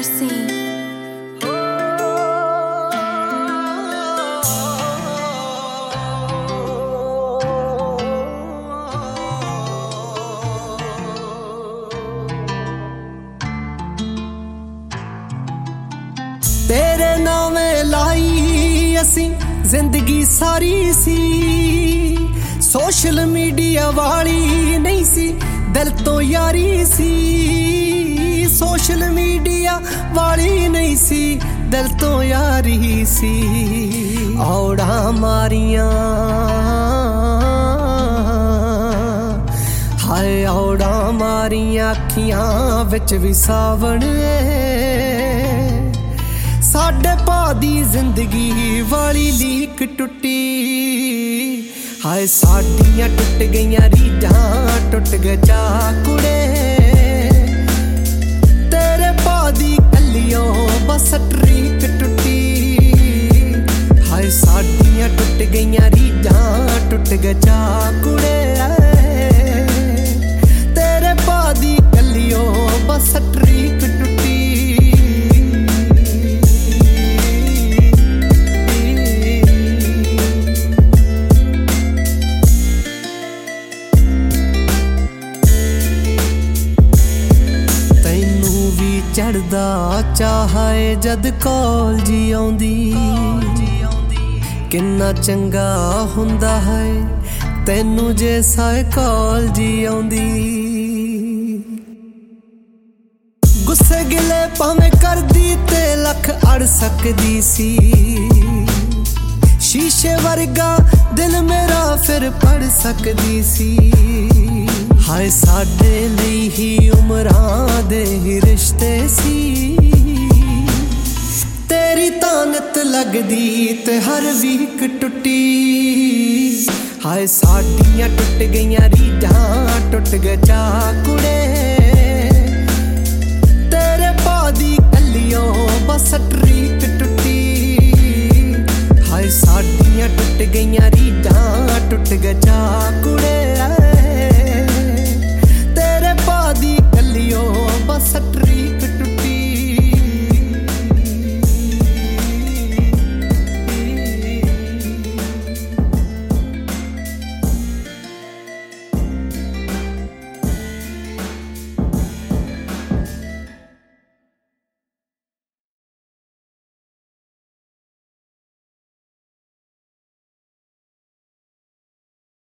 scene. तेरे नामे लाई असी जिंदगी सारी सी सोशल मीडिया वाली नहीं सी दिल तो यारी सी सोशल मीडिया वाली नहीं सी दिल तो यारी सी औड़ा मारियां हाय औड़ा मारियां अखियां विच भी सावण साडे भा दी जिंदगी वाली लीक टुटी हाय साडियां टुट गईयां रीडां टुट गए चाकुड़े तेरे भा दी कलियों बस ट्रीक टुटी हाय साडियां टुट गईयां रीडां टुट गए चाकुड़े तेरे भा दी कलियों बस ट्रीक टुटी चढ़दा चाहे जद कॉल जी आउंदी किन्ना चंगा हुंदा है तैनू जे साए कॉल जी आउंदी गुस्से गिले भावें करदी ते लख अड़ सकदी सी शीशे वर्गा दिल मेरा फिर पढ़ सकदी सी हाय साडे लई ही उमरां दे ही रिश्ते सी तेरी तानत लगदी ते हर वीक टुटी हाय साडियां टुट गईयां रीडां टुट गए चाकुड़े तेरे भा दी कलियों बस ट्रीक